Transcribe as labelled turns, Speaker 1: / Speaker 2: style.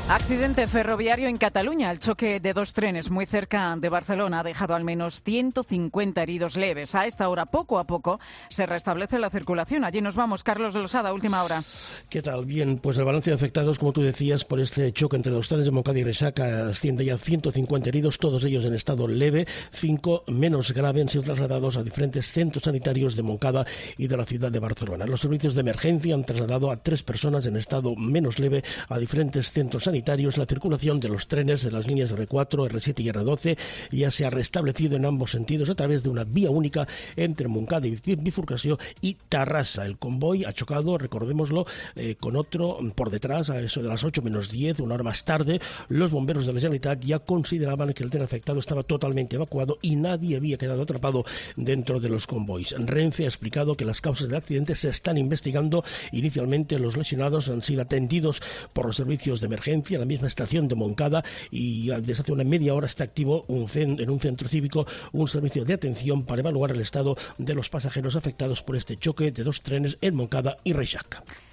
Speaker 1: Accidente ferroviario en Cataluña. El choque de dos trenes muy cerca de Barcelona ha dejado al menos 150 heridos leves. A esta hora, poco a poco, se restablece la circulación. Allí nos vamos. Carlos Losada, última hora.
Speaker 2: ¿Qué tal? Bien, pues el balance de afectados, como tú decías, por este choque entre los trenes de Moncada y Resaca asciende ya a 150 heridos, todos ellos en estado leve. 5 menos grave han sido trasladados a diferentes centros sanitarios de Moncada y de la ciudad de Barcelona. Los servicios de emergencia han trasladado a 3 personas en estado menos leve a diferentes centros sanitarios. La circulación de los trenes de las líneas R4, R7 y R12 ya se ha restablecido en ambos sentidos a través de una vía única entre Moncada y Bifurcació y Tarrasa. El convoy ha chocado, recordémoslo, con otro por detrás a eso de las 8 menos 10, una hora más tarde. Los bomberos de la Generalitat ya consideraban que el tren afectado estaba totalmente evacuado y nadie había quedado atrapado dentro de los convoys. Renfe ha explicado que las causas del accidente se están investigando. Inicialmente los lesionados han sido atendidos por los servicios de emergencia en la misma estación de Moncada y desde hace una media hora está activo en un centro cívico un servicio de atención para evaluar el estado de los pasajeros afectados por este choque de dos trenes en Moncada y Reixac.